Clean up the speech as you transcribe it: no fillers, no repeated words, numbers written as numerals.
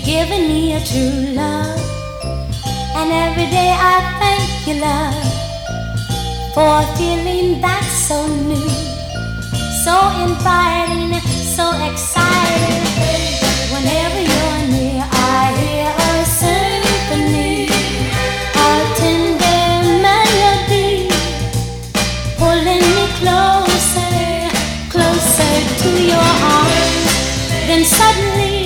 giving me a true love. And every day I thank you, love, for a feeling that's so new, so inviting, so exciting. Whenever you're near, I hear a symphony, a tender melody, pulling me closer, closer to your arms. Then suddenly